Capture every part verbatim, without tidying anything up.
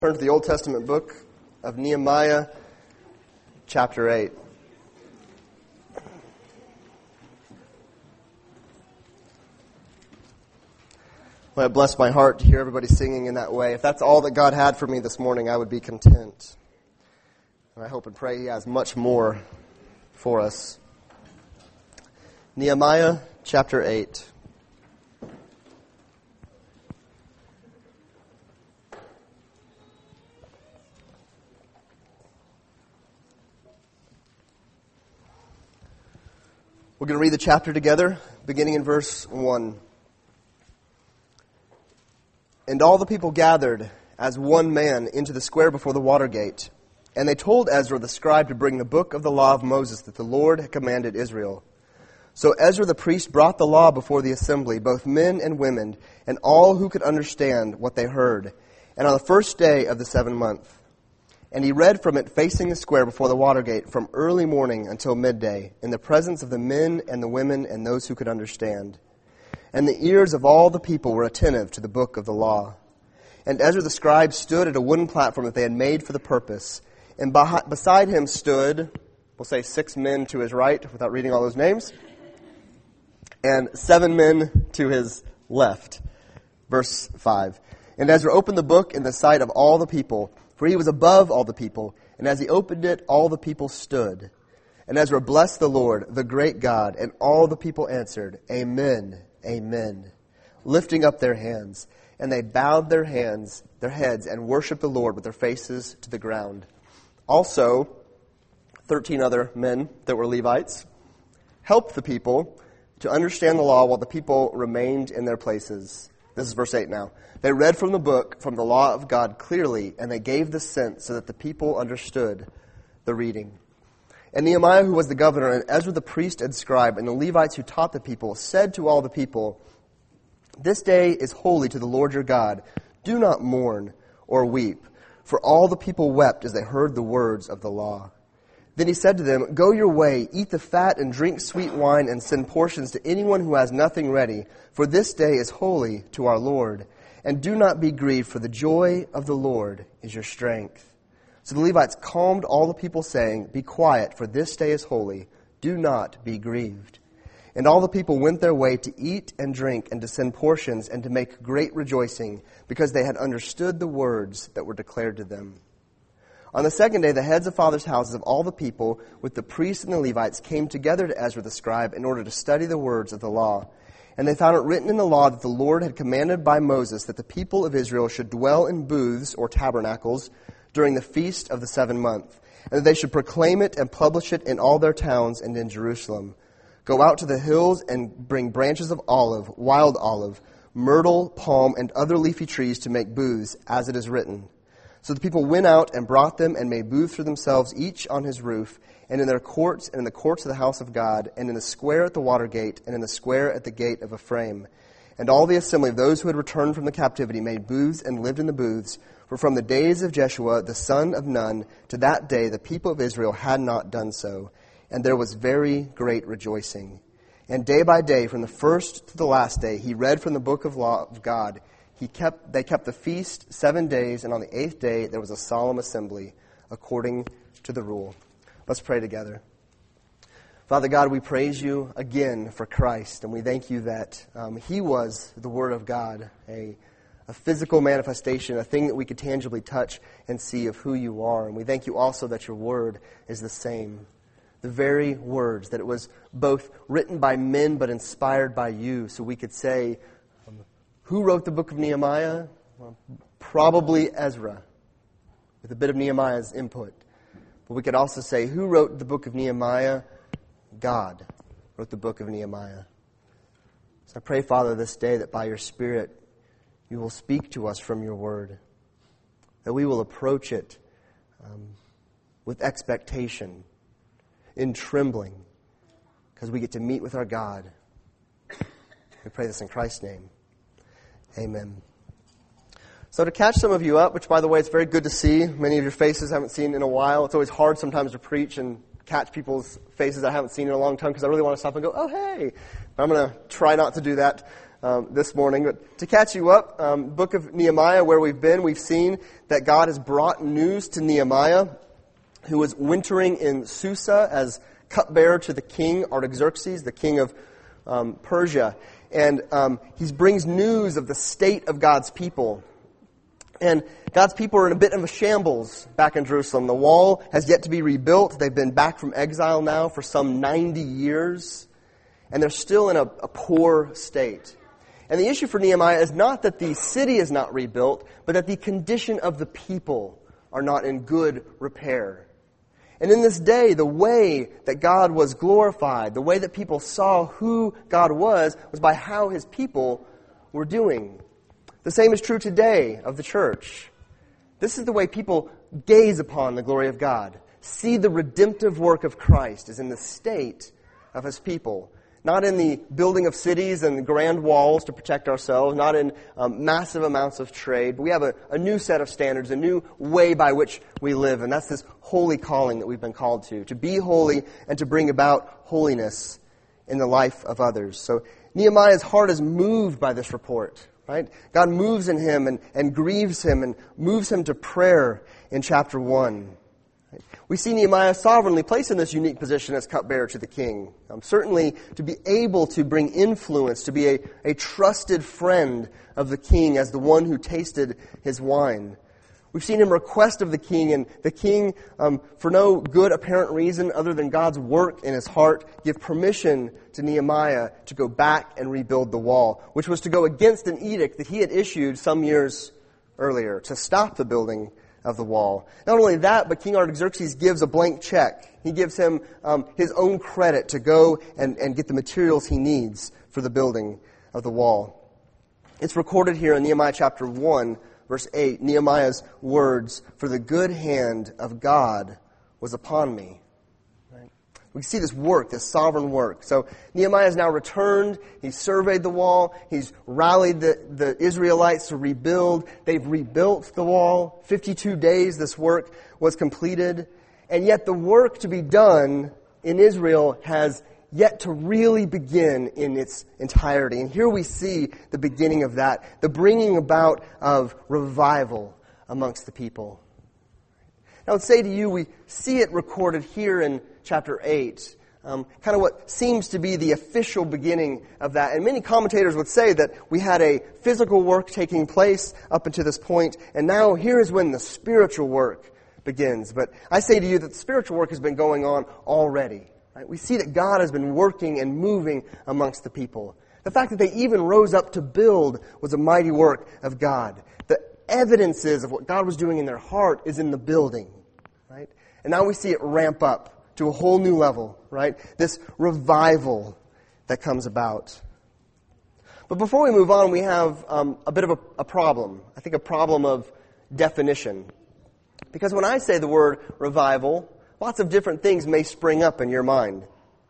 Turn to the Old Testament book of Nehemiah, chapter eight. Well, it blessed my heart to hear everybody singing in that way. If that's all that God had for me this morning, I would be content. And I hope and pray He has much more for us. Nehemiah, chapter eight. We're going to read the chapter together, beginning in verse one. And all the people gathered as one man into the square before the water gate. And they told Ezra the scribe to bring the book of the law of Moses that the Lord had commanded Israel. So Ezra the priest brought the law before the assembly, both men and women, and all who could understand what they heard. And on the first day of the seventh month. And he read from it facing the square before the water gate from early morning until midday, in the presence of the men and the women and those who could understand. And the ears of all the people were attentive to the book of the law. And Ezra the scribe stood at a wooden platform that they had made for the purpose. And beside him stood, we'll say six men to his right, without reading all those names, and seven men to his left. Verse five. And Ezra opened the book in the sight of all the people, for he was above all the people, and as he opened it, all the people stood. And Ezra blessed the Lord, the great God, and all the people answered, Amen, Amen, lifting up their hands. And they bowed their hands, their heads, and worshipped the Lord with their faces to the ground. Also, thirteen other men that were Levites helped the people to understand the law while the people remained in their places. This is verse eight now. They read from the book, from the law of God clearly, and they gave the sense so that the people understood the reading. And Nehemiah, who was the governor, and Ezra the priest and scribe, and the Levites who taught the people, said to all the people, This day is holy to the Lord your God. Do not mourn or weep. For all the people wept as they heard the words of the law. Then he said to them, Go your way, eat the fat and drink sweet wine, and send portions to anyone who has nothing ready. For this day is holy to our Lord. And do not be grieved, for the joy of the Lord is your strength. So the Levites calmed all the people, saying, Be quiet, for this day is holy. Do not be grieved. And all the people went their way to eat and drink and to send portions and to make great rejoicing, because they had understood the words that were declared to them. On the second day, the heads of fathers' houses of all the people, with the priests and the Levites, came together to Ezra the scribe in order to study the words of the law. And they found it written in the law that the Lord had commanded by Moses that the people of Israel should dwell in booths or tabernacles during the feast of the seventh month, and that they should proclaim it and publish it in all their towns and in Jerusalem. Go out to the hills and bring branches of olive, wild olive, myrtle, palm, and other leafy trees to make booths, as it is written. So the people went out and brought them and made booths for themselves, each on his roof, and in their courts, and in the courts of the house of God, and in the square at the water gate, and in the square at the gate of Ephraim. And all the assembly of those who had returned from the captivity made booths and lived in the booths. For from the days of Jeshua, the son of Nun, to that day the people of Israel had not done so. And there was very great rejoicing. And day by day, from the first to the last day, he read from the book of law of God. He kept, they kept the feast seven days, and on the eighth day there was a solemn assembly, according to the rule. Let's pray together. Father God, we praise you again for Christ, and we thank you that um, He was the Word of God, a, a physical manifestation, a thing that we could tangibly touch and see of who you are. And we thank you also that your Word is the same. The very words, that it was both written by men but inspired by you, so we could say, um, who wrote the book of Nehemiah? Well, probably Ezra, with a bit of Nehemiah's input. But we could also say, who wrote the book of Nehemiah? God wrote the book of Nehemiah. So I pray, Father, this day that by your Spirit you will speak to us from your word, that we will approach it um, with expectation, in trembling, because we get to meet with our God. We pray this in Christ's name. Amen. So to catch some of you up, which by the way, it's very good to see. Many of your faces I haven't seen in a while. It's always hard sometimes to preach and catch people's faces I haven't seen in a long time because I really want to stop and go, oh, hey. But I'm going to try not to do that um, this morning. But to catch you up, um, book of Nehemiah, where we've been, we've seen that God has brought news to Nehemiah, who was wintering in Susa as cupbearer to the king Artaxerxes, the king of um, Persia. And um, he brings news of the state of God's people. And God's people are in a bit of a shambles back in Jerusalem. The wall has yet to be rebuilt. They've been back from exile now for some ninety years. And they're still in a, a poor state. And the issue for Nehemiah is not that the city is not rebuilt, but that the condition of the people are not in good repair. And in this day, the way that God was glorified, the way that people saw who God was, was by how His people were doing. The same is true today of the church. This is the way people gaze upon the glory of God, see the redemptive work of Christ is in the state of His people. Not in the building of cities and grand walls to protect ourselves, not in um, massive amounts of trade, but we have a, a new set of standards, a new way by which we live, and that's this holy calling that we've been called to, to be holy and to bring about holiness in the life of others. So Nehemiah's heart is moved by this report. Right? God moves in him and, and grieves him and moves him to prayer in chapter one. Right? We see Nehemiah sovereignly placed in this unique position as cupbearer to the king. Um, certainly to be able to bring influence, to be a, a trusted friend of the king as the one who tasted his wine. We've seen him request of the king, and the king, um, for no good apparent reason other than God's work in his heart, give permission to Nehemiah to go back and rebuild the wall, which was to go against an edict that he had issued some years earlier to stop the building of the wall. Not only that, but King Artaxerxes gives a blank check. He gives him um, his own credit to go and, and get the materials he needs for the building of the wall. It's recorded here in Nehemiah chapter one, verse eight, Nehemiah's words, "For the good hand of God was upon me." Right? We see this work, this sovereign work. So Nehemiah has now returned. He's surveyed the wall. He's rallied the, the Israelites to rebuild. They've rebuilt the wall. fifty-two days this work was completed. And yet the work to be done in Israel has yet to really begin in its entirety. And here we see the beginning of that, the bringing about of revival amongst the people. Now I would say to you, we see it recorded here in chapter eight, um, kind of what seems to be the official beginning of that. And many commentators would say that we had a physical work taking place up until this point, and now here is when the spiritual work begins. But I say to you that the spiritual work has been going on already. Right? We see that God has been working and moving amongst the people. The fact that they even rose up to build was a mighty work of God. The evidences of what God was doing in their heart is in the building. Right? And now we see it ramp up to a whole new level. Right? This revival that comes about. But before we move on, we have um, a bit of a, a problem. I think a problem of definition. Because when I say the word revival, lots of different things may spring up in your mind.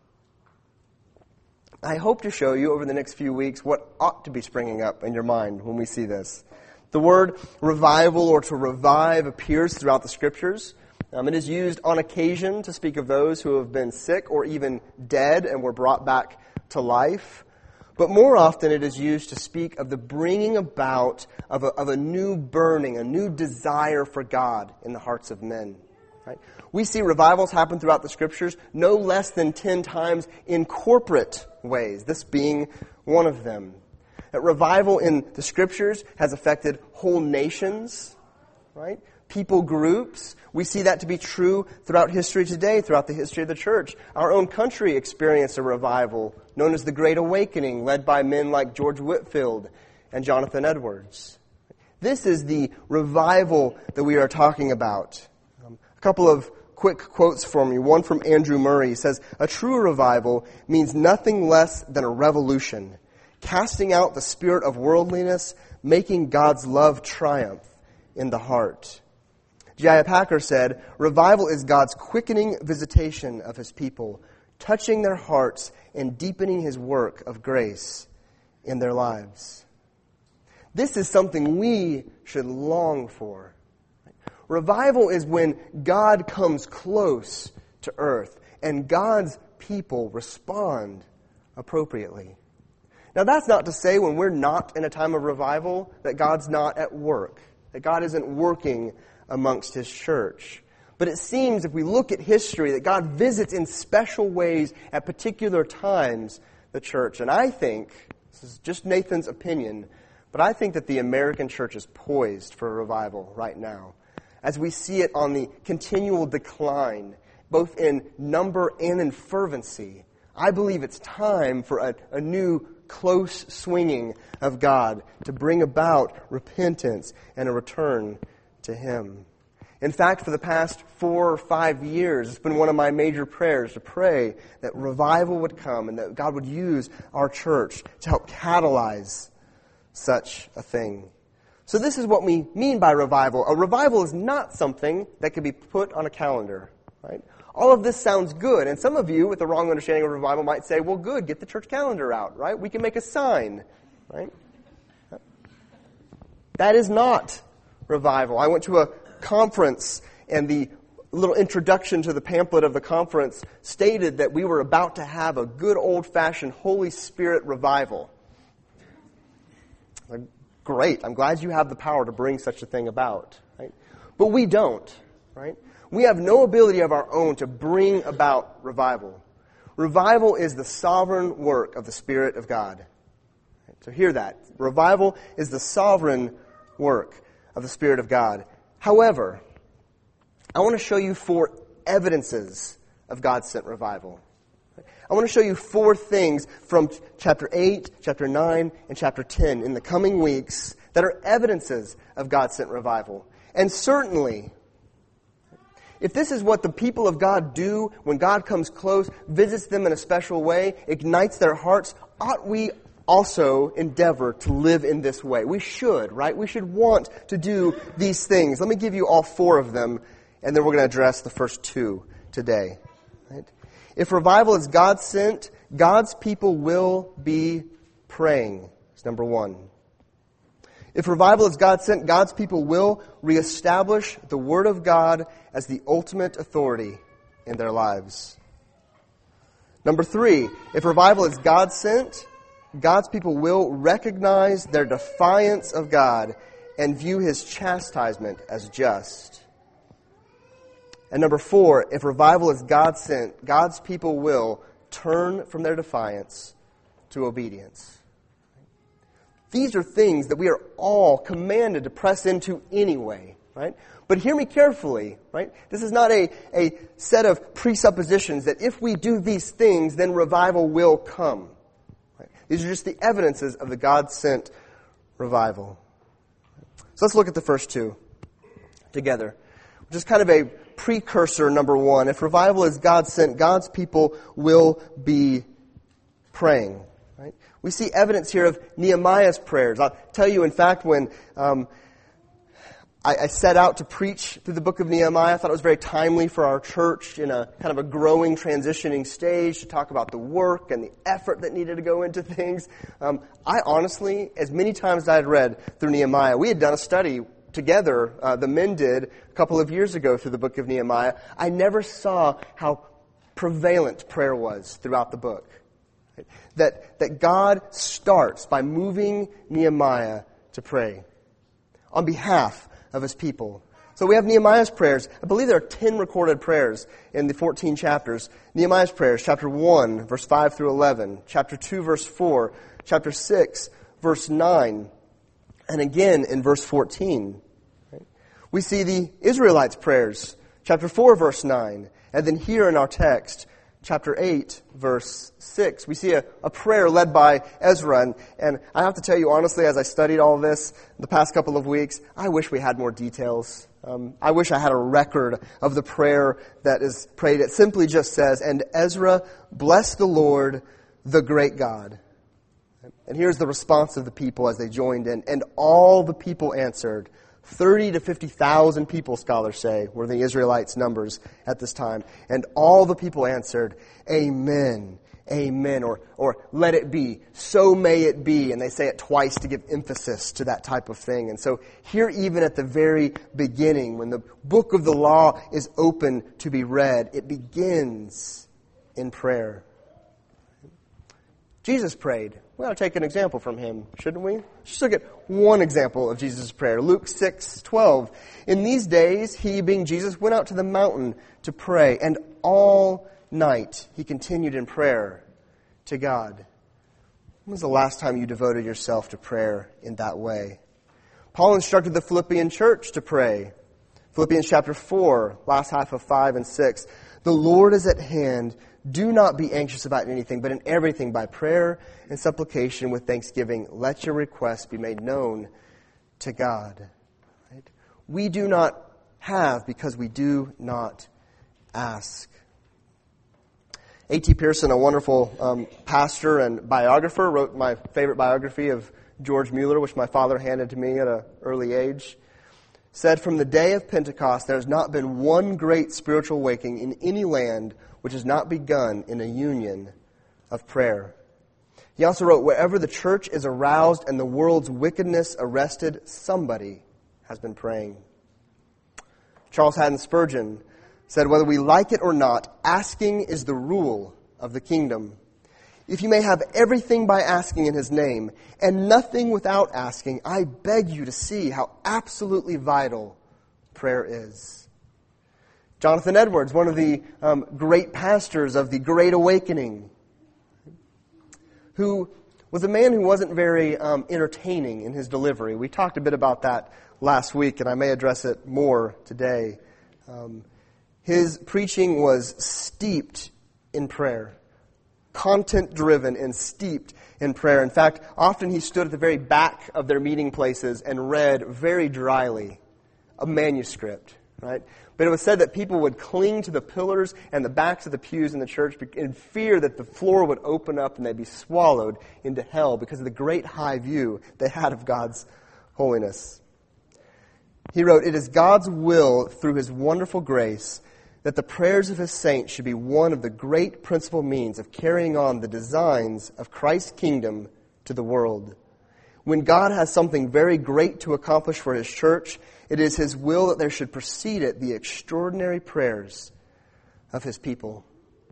I hope to show you over the next few weeks what ought to be springing up in your mind when we see this. The word revival or to revive appears throughout the Scriptures. Um, it is used on occasion to speak of those who have been sick or even dead and were brought back to life. But more often it is used to speak of the bringing about of a, of a new burning, a new desire for God in the hearts of men. Right? We see revivals happen throughout the Scriptures no less than ten times in corporate ways, this being one of them. That revival in the Scriptures has affected whole nations, right? People groups. We see that to be true throughout history today, throughout the history of the church. Our own country experienced a revival known as the Great Awakening, led by men like George Whitefield and Jonathan Edwards. This is the revival that we are talking about. Um, a couple of quick quotes from you. One from Andrew Murray. He says, "A true revival means nothing less than a revolution, casting out the spirit of worldliness, making God's love triumph in the heart." J I Packer said, "Revival is God's quickening visitation of His people, touching their hearts and deepening His work of grace in their lives." This is something we should long for. Revival is when God comes close to earth and God's people respond appropriately. Now, that's not to say when we're not in a time of revival that God's not at work, that God isn't working amongst His church. But it seems, if we look at history, that God visits in special ways at particular times the church. And I think, this is just Nathan's opinion, but I think that the American church is poised for a revival right now, as we see it on the continual decline, both in number and in fervency. I believe it's time for a, a new close swinging of God to bring about repentance and a return to Him. In fact, for the past four or five years, it's been one of my major prayers to pray that revival would come and that God would use our church to help catalyze such a thing. So this is what we mean by revival. A revival is not something that can be put on a calendar, right? All of this sounds good, and some of you, with the wrong understanding of revival, might say, well, good, get the church calendar out, right? We can make a sign, right? That is not revival. I went to a conference, and the little introduction to the pamphlet of the conference stated that we were about to have a good old-fashioned Holy Spirit revival. Like, great, I'm glad you have the power to bring such a thing about, right? But we don't, right? We have no ability of our own to bring about revival. Revival is the sovereign work of the Spirit of God. So hear that. Revival is the sovereign work of the Spirit of God. However, I want to show you four evidences of God-sent revival. I want to show you four things from chapter eight, chapter nine, and chapter ten in the coming weeks that are evidences of God-sent revival. And certainly, if this is what the people of God do when God comes close, visits them in a special way, ignites their hearts, ought we also endeavor to live in this way? We should, right? We should want to do these things. Let me give you all four of them, and then we're going to address the first two today. Right? If revival is God-sent, God's people will be praying. That's number one. If revival is God-sent, God's people will reestablish the Word of God as the ultimate authority in their lives. Number three, if revival is God-sent, God's people will recognize their defiance of God and view His chastisement as just. And number four, if revival is God-sent, God's people will turn from their defiance to obedience. These are things that we are all commanded to press into anyway, right? But hear me carefully, right? This is not a, a set of presuppositions that if we do these things, then revival will come. Right? These are just the evidences of the God-sent revival. So let's look at the first two together. Just kind of a precursor, number one. If revival is God-sent, God's people will be praying. Right? We see evidence here of Nehemiah's prayers. I'll tell you, in fact, when um, I, I set out to preach through the book of Nehemiah, I thought it was very timely for our church in a kind of a growing, transitioning stage to talk about the work and the effort that needed to go into things. Um, I honestly, as many times as I had read through Nehemiah, we had done a study together, uh, the men did, a couple of years ago through the book of Nehemiah. I never saw how prevalent prayer was throughout the book. That, that God starts by moving Nehemiah to pray on behalf of His people. So we have Nehemiah's prayers. I believe there are ten recorded prayers in the fourteen chapters. Nehemiah's prayers, chapter one, verse five through eleven, chapter two, verse four, chapter six, verse nine, and again in verse fourteen. Right? We see the Israelites' prayers, chapter four, verse nine, and then here in our text, chapter eight, verse six, we see a, a prayer led by Ezra. And, and I have to tell you, honestly, as I studied all this the past couple of weeks, I wish we had more details. Um, I wish I had a record of the prayer that is prayed. It simply just says, "And Ezra blessed the Lord, the great God." And here's the response of the people as they joined in. "And all the people answered." thirty to fifty thousand people, scholars say, were the Israelites' numbers at this time. "And all the people answered, Amen, Amen," or, or "Let it be, so may it be." And they say it twice to give emphasis to that type of thing. And so here, even at the very beginning, when the book of the law is open to be read, it begins in prayer. Jesus prayed. We ought to take an example from him, shouldn't we? Just look at one example of Jesus' prayer. Luke six twelve. In these days, he, being Jesus, went out to the mountain to pray, and all night he continued in prayer to God. When was the last time you devoted yourself to prayer in that way? Paul instructed the Philippian church to pray. Philippians chapter four, last half of five and six. The Lord is at hand. Do not be anxious about anything, but in everything by prayer and supplication with thanksgiving, let your requests be made known to God. Right? We do not have because we do not ask. A T Pearson, a wonderful um, pastor and biographer, wrote my favorite biography of George Mueller, which my father handed to me at an early age, said, from the day of Pentecost, there has not been one great spiritual awakening in any land which has not begun in a union of prayer. He also wrote, wherever the church is aroused and the world's wickedness arrested, somebody has been praying. Charles Haddon Spurgeon said, whether we like it or not, asking is the rule of the kingdom. If you may have everything by asking in his name, and nothing without asking, I beg you to see how absolutely vital prayer is. Jonathan Edwards, one of the um, great pastors of the Great Awakening, who was a man who wasn't very um, entertaining in his delivery. We talked a bit about that last week, and I may address it more today. Um, his preaching was steeped in prayer, content-driven and steeped in prayer. In fact, often he stood at the very back of their meeting places and read very dryly a manuscript, right? But it was said that people would cling to the pillars and the backs of the pews in the church in fear that the floor would open up and they'd be swallowed into hell because of the great high view they had of God's holiness. He wrote, it is God's will through His wonderful grace that the prayers of His saints should be one of the great principal means of carrying on the designs of Christ's kingdom to the world. When God has something very great to accomplish for His church, it is His will that there should precede it the extraordinary prayers of His people.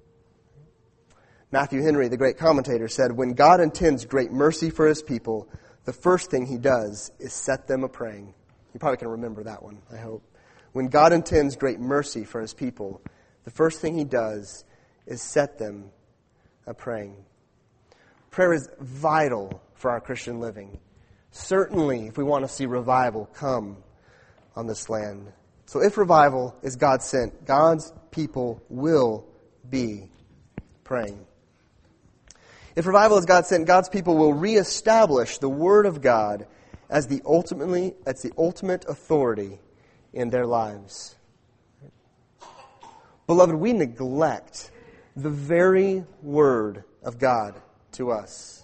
Matthew Henry, the great commentator, said, when God intends great mercy for His people, the first thing He does is set them a-praying. You probably can remember that one, I hope. When God intends great mercy for His people, the first thing He does is set them a-praying. Prayer is vital for our Christian living. Certainly, if we want to see revival come on this land. So if revival is God sent, God's people will be praying. If revival is God sent, God's people will reestablish the Word of God as the ultimately as the ultimate authority in their lives. Beloved, we neglect the very Word of God to us.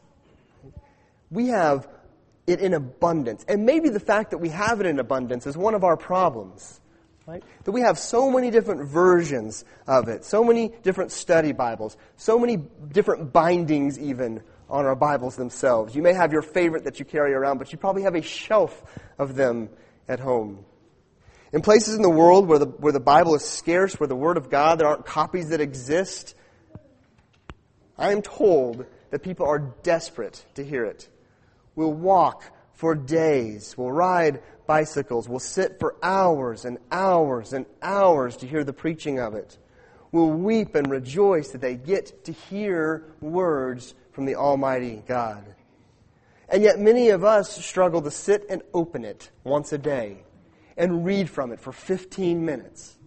We have it in abundance. And maybe the fact that we have it in abundance is one of our problems. Right? That we have so many different versions of it, so many different study Bibles, so many different bindings even on our Bibles themselves. You may have your favorite that you carry around, but you probably have a shelf of them at home. In places in the world where the, where the Bible is scarce, where the Word of God, there aren't copies that exist, I am told that people are desperate to hear it. We'll walk for days. We'll ride bicycles. We'll sit for hours and hours and hours to hear the preaching of it. We'll weep and rejoice that they get to hear words from the Almighty God. And yet many of us struggle to sit and open it once a day and read from it for fifteen minutes.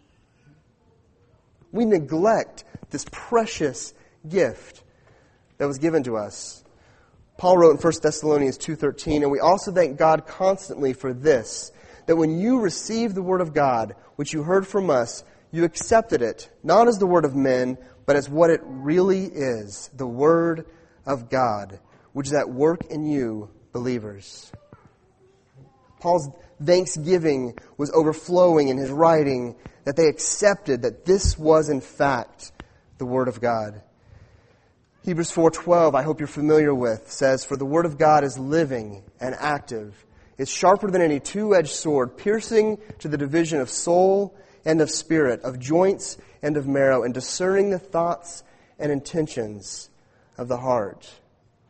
We neglect this precious gift that was given to us. Paul wrote in First Thessalonians two thirteen, and we also thank God constantly for this, that when you received the Word of God, which you heard from us, you accepted it, not as the word of men, but as what it really is, the Word of God, which is at work in you, believers. Paul's thanksgiving was overflowing in his writing, that they accepted that this was in fact the Word of God. Hebrews four twelve, I hope you're familiar with, says, for the Word of God is living and active. It's sharper than any two-edged sword, piercing to the division of soul and of spirit, of joints and of marrow, and discerning the thoughts and intentions of the heart.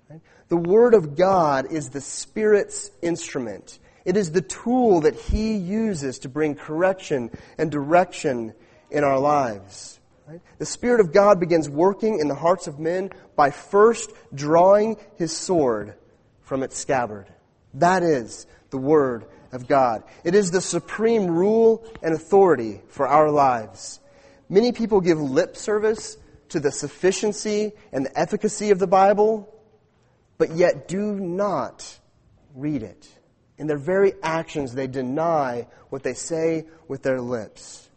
Right? The Word of God is the Spirit's instrument. It is the tool that He uses to bring correction and direction in our lives. Right? The Spirit of God begins working in the hearts of men by first drawing His sword from its scabbard. That is the Word of God. It is the supreme rule and authority for our lives. Many people give lip service to the sufficiency and the efficacy of the Bible, but yet do not read it. In their very actions, they deny what they say with their lips.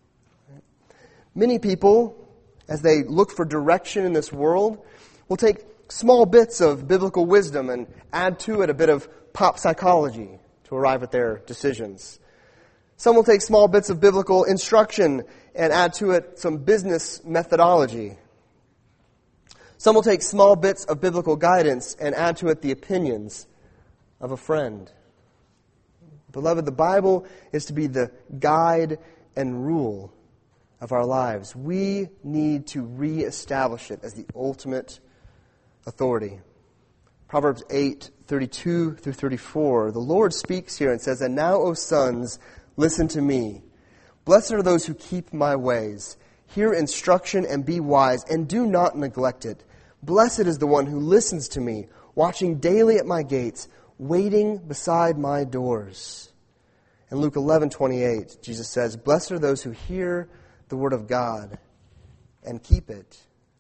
Many people, as they look for direction in this world, will take small bits of biblical wisdom and add to it a bit of pop psychology to arrive at their decisions. Some will take small bits of biblical instruction and add to it some business methodology. Some will take small bits of biblical guidance and add to it the opinions of a friend. Beloved, the Bible is to be the guide and rule of our lives. We need to reestablish it as the ultimate authority. Proverbs eight, thirty-two through thirty-four. The Lord speaks here and says, "And now, O sons, listen to me. Blessed are those who keep my ways. Hear instruction and be wise, and do not neglect it. Blessed is the one who listens to me, watching daily at my gates, waiting beside my doors." In Luke eleven twenty-eight, Jesus says, "Blessed are those who hear the word of God and keep it."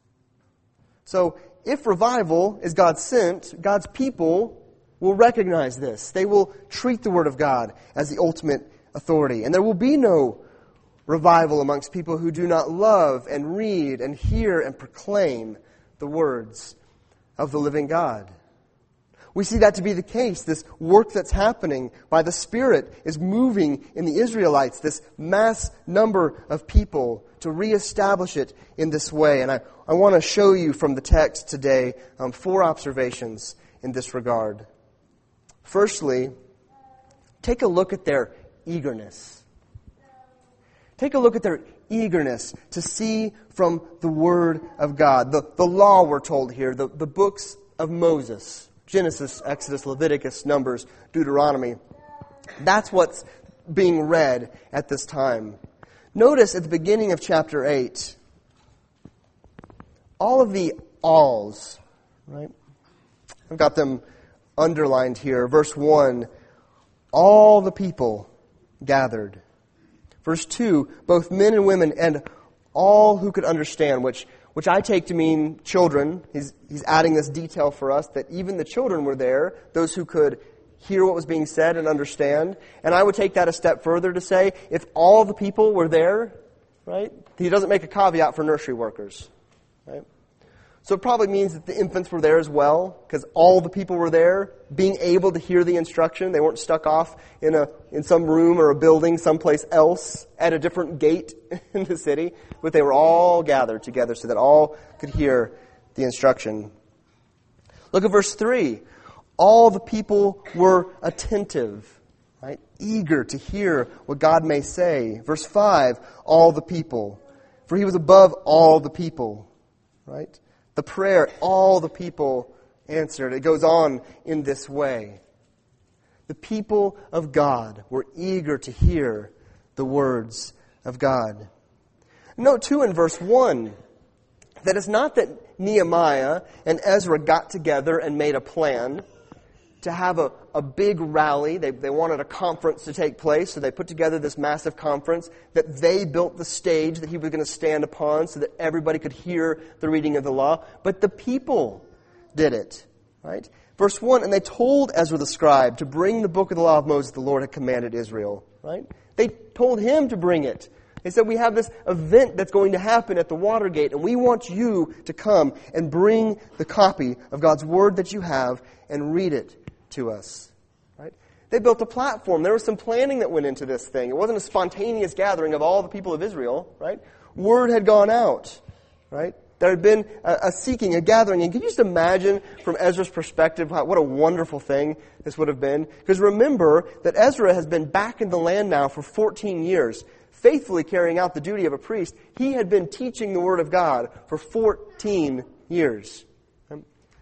So, if revival is God sent, God's people will recognize this. They will treat the Word of God as the ultimate authority. And there will be no revival amongst people who do not love and read and hear and proclaim the words of the living God. We see that to be the case. This work that's happening by the Spirit is moving in the Israelites, this mass number of people, to reestablish it in this way. And I, I want to show you from the text today um, four observations in this regard. Firstly, take a look at their eagerness. Take a look at their eagerness to see from the Word of God. The, the law, we're told here, the, the books of Moses, Genesis, Exodus, Leviticus, Numbers, Deuteronomy. That's what's being read at this time. Notice at the beginning of chapter eight, all of the alls, right? I've got them underlined here. Verse one, all the people gathered. Verse two, both men and women and all who could understand, which which I take to mean children. He's, he's adding this detail for us that even the children were there, those who could hear what was being said and understand. And I would take that a step further to say, if all the people were there, right? He doesn't make a caveat for nursery workers, right? So it probably means that the infants were there as well, because all the people were there, being able to hear the instruction. They weren't stuck off in a in some room or a building someplace else at a different gate in the city, but they were all gathered together so that all could hear the instruction. Look at verse three. All the people were attentive, right? Eager to hear what God may say. Verse five, all the people. For he was above all the people, right? The prayer, all the people answered. It goes on in this way. The people of God were eager to hear the words of God. Note too in verse one that it's not that Nehemiah and Ezra got together and made a plan to have a, a big rally. They, they wanted a conference to take place, so they put together this massive conference, that they built the stage that he was going to stand upon so that everybody could hear the reading of the law. But the people did it, right? Verse one, and they told Ezra the scribe to bring the book of the law of Moses the Lord had commanded Israel, right? They told him to bring it. They said, we have this event that's going to happen at the Watergate, and we want you to come and bring the copy of God's Word that you have and read it to us. Right? They built a platform. There was some planning that went into this thing. It wasn't a spontaneous gathering of all the people of Israel. Right? Word had gone out. Right? There had been a, a seeking, a gathering. And can you just imagine from Ezra's perspective how, what a wonderful thing this would have been? Because remember that Ezra has been back in the land now for fourteen years, faithfully carrying out the duty of a priest. He had been teaching the Word of God for fourteen years.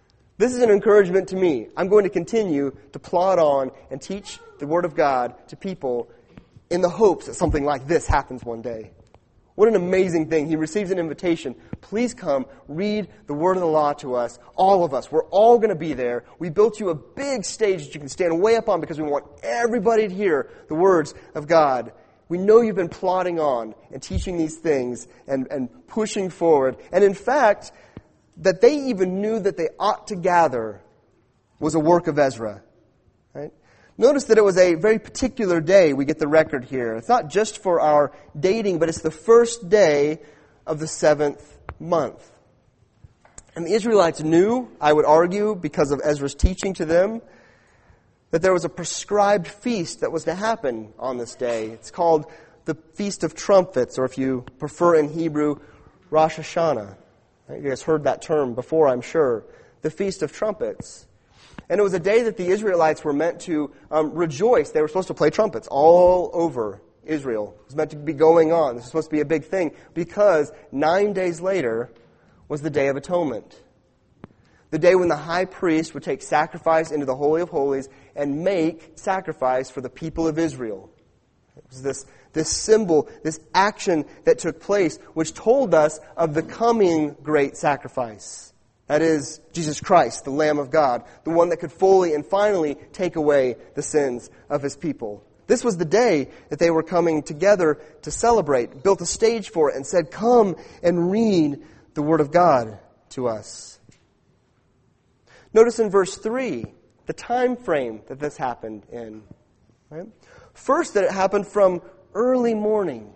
This is an encouragement to me. I'm going to continue to plod on and teach the Word of God to people in the hopes that something like this happens one day. What an amazing thing. He receives an invitation. Please come, read the Word of the law to us, all of us. We're all going to be there. We built you a big stage that you can stand way up on because we want everybody to hear the words of God. We know you've been plodding on and teaching these things and, and pushing forward. And in fact, that they even knew that they ought to gather was a work of Ezra. Right? Notice that it was a very particular day. We get the record here. It's not just for our dating, but it's the first day of the seventh month. And the Israelites knew, I would argue, because of Ezra's teaching to them, that there was a prescribed feast that was to happen on this day. It's called the Feast of Trumpets, or if you prefer in Hebrew, Rosh Hashanah. You guys heard that term before, I'm sure. The Feast of Trumpets. And it was a day that the Israelites were meant to um, rejoice. They were supposed to play trumpets all over Israel. It was meant to be going on. This was supposed to be a big thing because nine days later was the Day of Atonement. The day when the high priest would take sacrifice into the Holy of Holies and make sacrifice for the people of Israel. It was this, this symbol, this action that took place, which told us of the coming great sacrifice. That is, Jesus Christ, the Lamb of God, the one that could fully and finally take away the sins of His people. This was the day that they were coming together to celebrate, built a stage for it, and said, come and read the Word of God to us. Notice in verse three, the time frame that this happened in. Right? First, that it happened from early morning.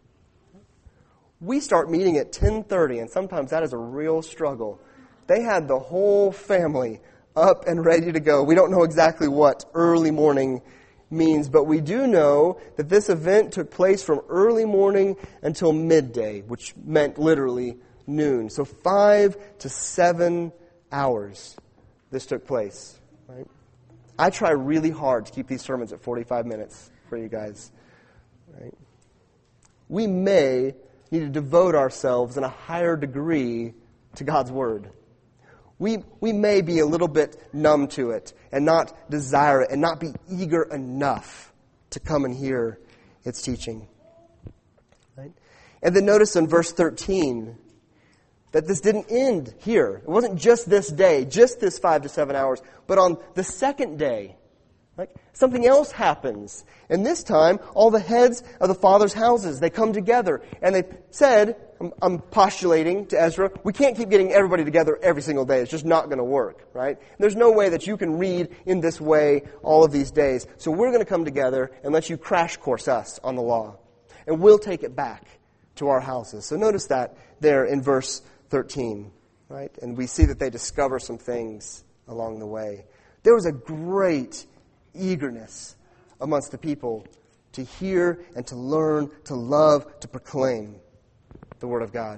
We start meeting at ten thirty, and sometimes that is a real struggle. They had the whole family up and ready to go. We don't know exactly what early morning means, but we do know that this event took place from early morning until midday, which meant literally noon. So five to seven hours this took place. Right? I try really hard to keep these sermons at forty-five minutes for you guys. Right? We may need to devote ourselves in a higher degree to God's Word. We we may be a little bit numb to it and not desire it and not be eager enough to come and hear its teaching. Right? And then notice in verse thirteen that this didn't end here. It wasn't just this day, just this five to seven hours, but on the second day, like something else happens. And this time, all the heads of the fathers' houses, they come together and they said, I'm, I'm postulating to Ezra, we can't keep getting everybody together every single day. It's just not going to work, right? There's no way that you can read in this way all of these days. So we're going to come together and let you crash course us on the law. And we'll take it back to our houses. So notice that there in verse thirteen, right? And we see that they discover some things along the way. There was a great eagerness amongst the people to hear and to learn, to love, to proclaim the Word of God.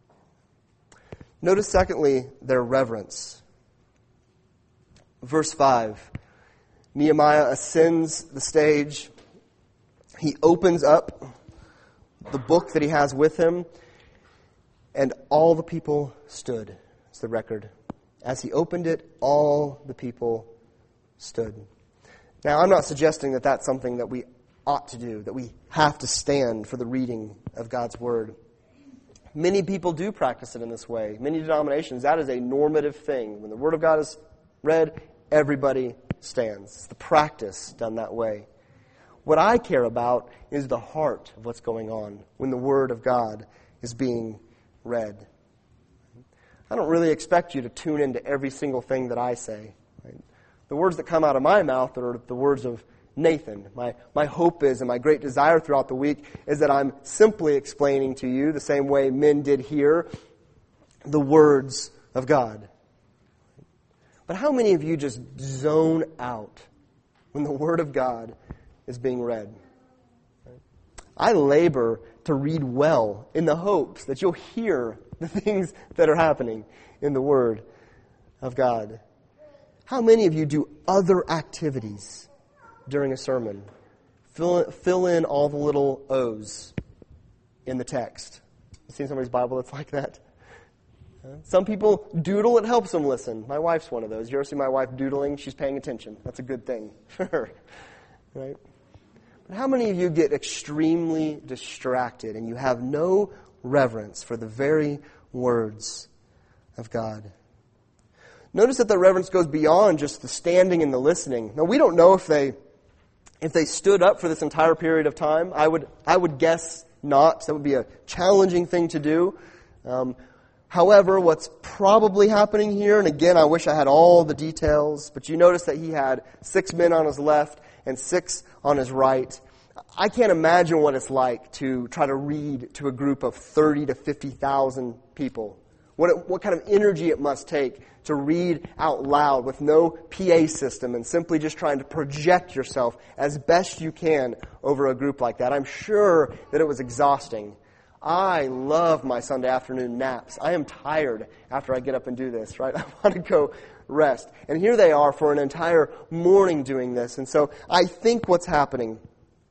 Notice, secondly, their reverence. Verse five, Nehemiah ascends the stage. He opens up the book that he has with him, and all the people stood. It's the record. As he opened it, all the people stood. Now, I'm not suggesting that that's something that we ought to do, that we have to stand for the reading of God's Word. Many people do practice it in this way. Many denominations, that is a normative thing. When the Word of God is read, everybody stands. It's the practice done that way. What I care about is the heart of what's going on when the Word of God is being read. I don't really expect you to tune into every single thing that I say. Right? The words that come out of my mouth are the words of Nathan. My, my hope is, and my great desire throughout the week, is that I'm simply explaining to you, the same way men did here, the words of God. But how many of you just zone out when the Word of God is being read? I labor to read well in the hopes that you'll hear the things that are happening in the Word of God. How many of you do other activities during a sermon? Fill, fill in all the little O's in the text. You seen somebody's Bible that's like that? Some people doodle, it helps them listen. My wife's one of those. You ever see my wife doodling? She's paying attention. That's a good thing for her. Right? But how many of you get extremely distracted and you have no reverence for the very words of God? Notice that the reverence goes beyond just the standing and the listening. Now, we don't know if they if they stood up for this entire period of time. I would I would guess not. That would be a challenging thing to do. Um, however, what's probably happening here, and again, I wish I had all the details, but you notice that he had six men on his left and six on his right. I can't imagine what it's like to try to read to a group of thirty to fifty thousand people. What, it, what kind of energy it must take to read out loud with no P A system and simply just trying to project yourself as best you can over a group like that. I'm sure that it was exhausting. I love my Sunday afternoon naps. I am tired after I get up and do this, right? I want to go rest. And here they are for an entire morning doing this. And so I think what's happening,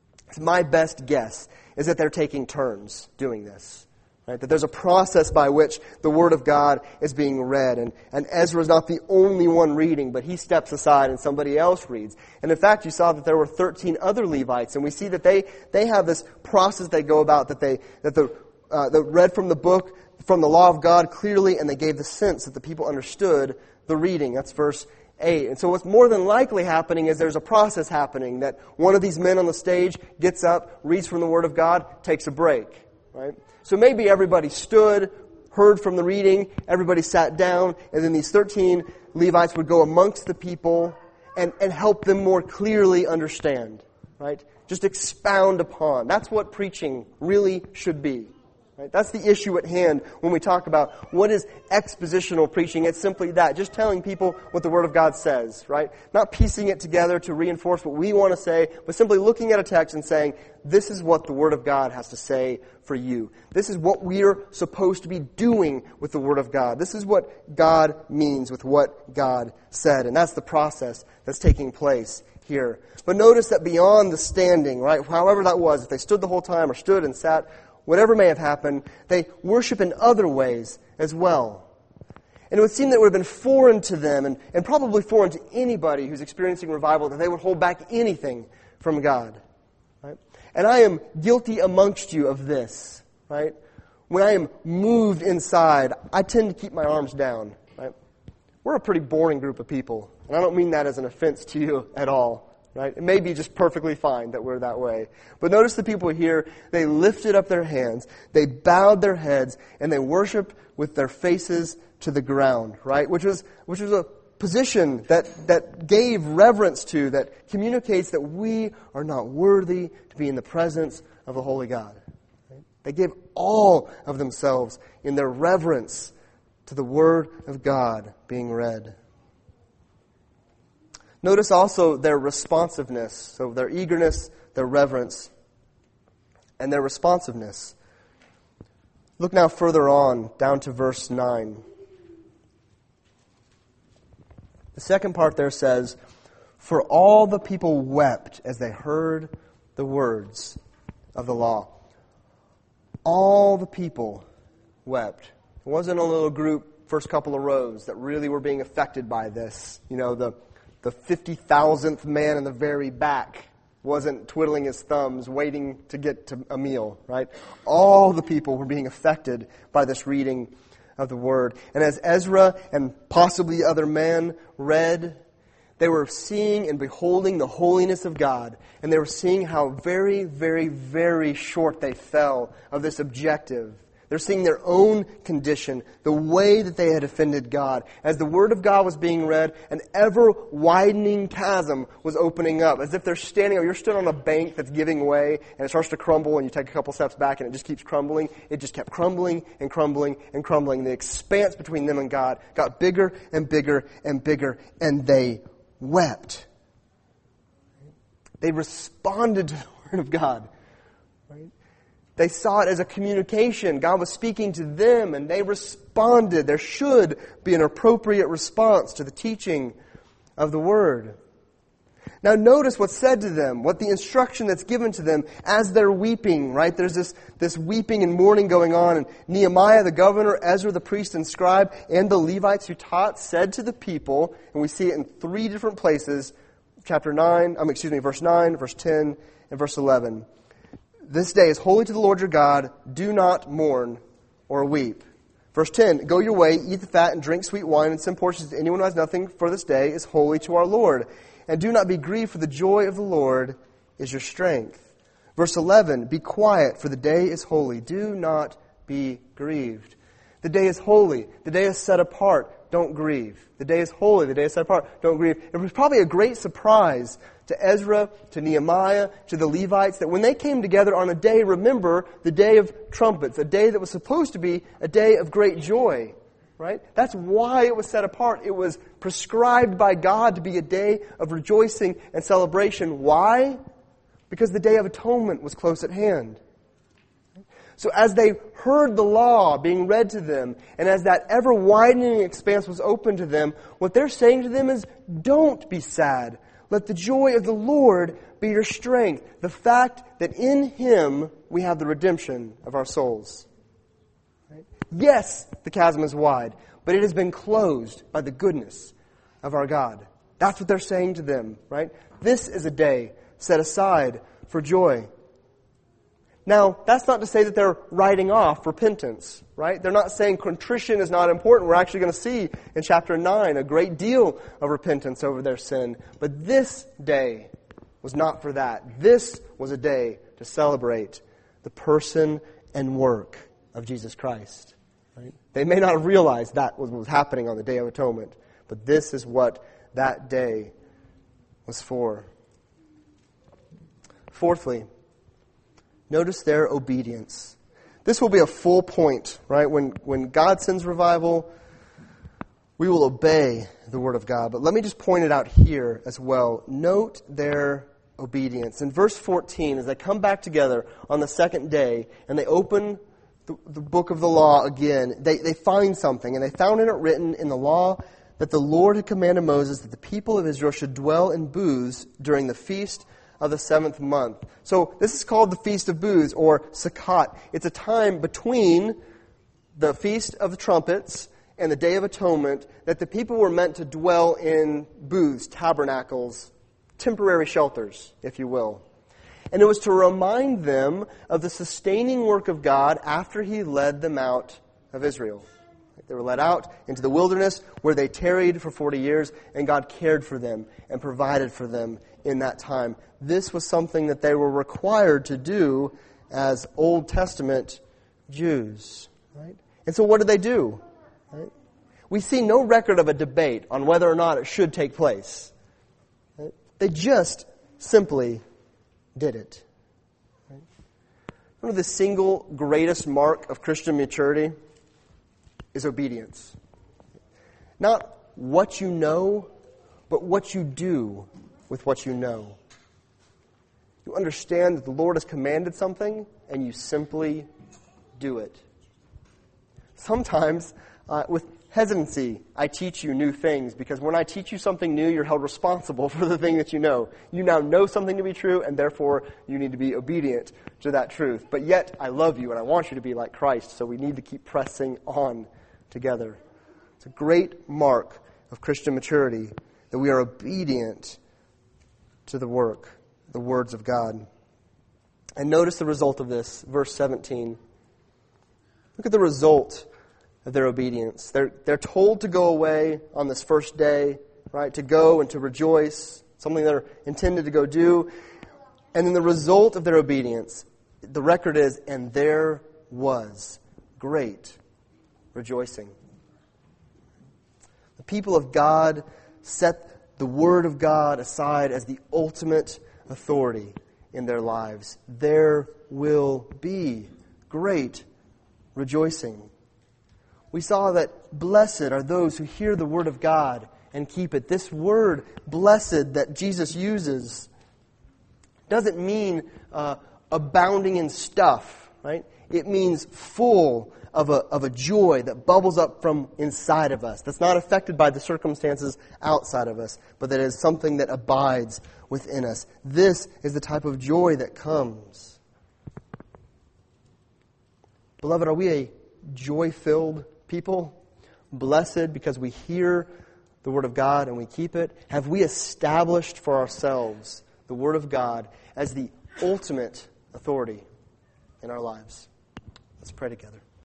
my best guess, is that they're taking turns doing this. Right? That there's a process by which the Word of God is being read. And, and Ezra's not the only one reading, but he steps aside and somebody else reads. And in fact, you saw that there were thirteen other Levites, and we see that they, they have this process they go about, that they that the uh, that read from the book, from the law of God clearly, and they gave the sense that the people understood the reading. That's verse eight. And so what's more than likely happening is there's a process happening, that one of these men on the stage gets up, reads from the Word of God, takes a break. Right? So maybe everybody stood, heard from the reading, everybody sat down, and then these thirteen Levites would go amongst the people and, and help them more clearly understand. Right? Just expound upon. That's what preaching really should be. Right? That's the issue at hand when we talk about what is expositional preaching. It's simply that, just telling people what the Word of God says, right? Not piecing it together to reinforce what we want to say, but simply looking at a text and saying, this is what the Word of God has to say for you. This is what we're supposed to be doing with the Word of God. This is what God means with what God said. And that's the process that's taking place here. But notice that beyond the standing, right, however that was, if they stood the whole time or stood and sat, whatever may have happened, they worship in other ways as well. And it would seem that it would have been foreign to them, and, and probably foreign to anybody who's experiencing revival, that they would hold back anything from God. Right? And I am guilty amongst you of this. Right? When I am moved inside, I tend to keep my arms down. Right? We're a pretty boring group of people, and I don't mean that as an offense to you at all. Right? It may be just perfectly fine that we're that way. But notice the people here, they lifted up their hands, they bowed their heads, and they worshiped with their faces to the ground, right? Which was which was a position that, that gave reverence to, that communicates that we are not worthy to be in the presence of a holy God. Right? They gave all of themselves in their reverence to the Word of God being read. Notice also their responsiveness, so their eagerness, their reverence, and their responsiveness. Look now further on, down to verse nine. The second part there says, "For all the people wept as they heard the words of the law." All the people wept. It wasn't a little group, first couple of rows, that really were being affected by this. You know, the The fifty thousandth man in the very back wasn't twiddling his thumbs, waiting to get to a meal, right? All the people were being affected by this reading of the Word. And as Ezra and possibly other men read, they were seeing and beholding the holiness of God. And they were seeing how very, very, very short they fell of this objective. They're seeing their own condition, the way that they had offended God. As the Word of God was being read, an ever-widening chasm was opening up. As if they're standing, or you're stood on a bank that's giving way, and it starts to crumble, and you take a couple steps back, and it just keeps crumbling. It just kept crumbling and crumbling and crumbling. The expanse between them and God got bigger and bigger and bigger, and they wept. They responded to the Word of God. Right? They saw it as a communication. God was speaking to them, and they responded. There should be an appropriate response to the teaching of the Word. Now notice what's said to them, what the instruction that's given to them as they're weeping, right? There's this, this weeping and mourning going on. And Nehemiah, the governor, Ezra, the priest and scribe, and the Levites who taught said to the people, and we see it in three different places, chapter nine, um, excuse me, verse nine, verse ten, and verse eleven. This day is holy to the Lord your God. Do not mourn or weep. Verse ten, go your way, eat the fat, and drink sweet wine, and send portions to anyone who has nothing, for this day is holy to our Lord. And do not be grieved, for the joy of the Lord is your strength. Verse eleven, be quiet, for the day is holy. Do not be grieved. The day is holy. The day is set apart. Don't grieve. The day is holy. The day is set apart. Don't grieve. It was probably a great surprise to Ezra, to Nehemiah, to the Levites, that when they came together on a day, remember, the day of trumpets, a day that was supposed to be a day of great joy. Right? That's why it was set apart. It was prescribed by God to be a day of rejoicing and celebration. Why? Because the Day of Atonement was close at hand. So as they heard the law being read to them, and as that ever-widening expanse was open to them, what they're saying to them is, don't be sad. Let the joy of the Lord be your strength. The fact that in Him we have the redemption of our souls. Yes, the chasm is wide, but it has been closed by the goodness of our God. That's what they're saying to them, right? This is a day set aside for joy. Now, that's not to say that they're writing off repentance, right? They're not saying contrition is not important. We're actually going to see in chapter nine a great deal of repentance over their sin. But this day was not for that. This was a day to celebrate the person and work of Jesus Christ. Right? They may not have realized that was what was happening on the Day of Atonement, but this is what that day was for. Fourthly, notice their obedience. This will be a full point, right? When, when God sends revival, we will obey the Word of God. But let me just point it out here as well. Note their obedience. In verse fourteen, as they come back together on the second day, and they open The, the book of the law again, they, they find something, and they found in it written in the law that the Lord had commanded Moses that the people of Israel should dwell in booths during the feast of the seventh month. So this is called the Feast of Booths, or Sukkot. It's a time between the Feast of the Trumpets and the Day of Atonement that the people were meant to dwell in booths, tabernacles, temporary shelters, if you will. And it was to remind them of the sustaining work of God after He led them out of Israel. They were led out into the wilderness where they tarried for forty years, and God cared for them and provided for them in that time. This was something that they were required to do as Old Testament Jews. Right? And so what did they do? Right? We see no record of a debate on whether or not it should take place. Right? They just simply did it. Right? One of the single greatest mark of Christian maturity is obedience. Not what you know, but what you do with what you know. You understand that the Lord has commanded something, and you simply do it. Sometimes, uh, with hesitancy, I teach you new things, because when I teach you something new, you're held responsible for the thing that you know. You now know something to be true, and therefore you need to be obedient to that truth. But yet, I love you, and I want you to be like Christ, so we need to keep pressing on together. It's a great mark of Christian maturity that we are obedient to the work, the words of God. And notice the result of this, verse seventeen. Look at the result of their obedience. They're, they're told to go away on this first day, right? To go and to rejoice, something they're intended to go do. And then the result of their obedience, the record is, and there was great rejoicing. The people of God set the Word of God aside as the ultimate authority in their lives. There will be great rejoicing. We saw that blessed are those who hear the Word of God and keep it. This word, blessed, that Jesus uses doesn't mean uh, abounding in stuff, right? It means full of a, of a joy that bubbles up from inside of us. That's not affected by the circumstances outside of us, but that is something that abides within us. This is the type of joy that comes. Beloved, are we a joy-filled people? Blessed because we hear the Word of God and we keep it? Have we established for ourselves the Word of God as the ultimate authority in our lives? Let's pray together.